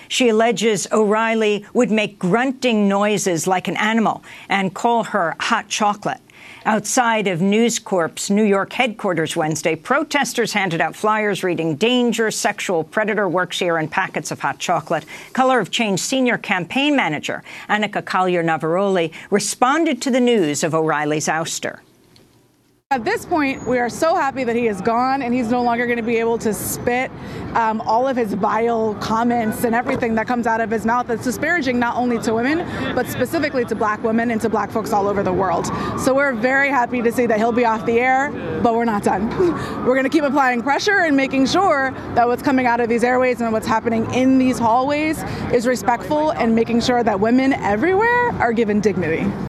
She alleges O'Reilly would make grunting noises like an animal and call her hot chocolate. Outside of News Corp's New York headquarters Wednesday, protesters handed out flyers reading "Danger, sexual predator works here," and packets of hot chocolate. Color of Change senior campaign manager Annika Collier-Navaroli responded to the news of O'Reilly's ouster. At this point, we are so happy that he is gone and he's no longer going to be able to spit all of his vile comments and everything that comes out of his mouth that's disparaging not only to women, but specifically to black women and to black folks all over the world. So we're very happy to see that he'll be off the air, but we're not done. We're going to keep applying pressure and making sure that what's coming out of these airways and what's happening in these hallways is respectful and making sure that women everywhere are given dignity.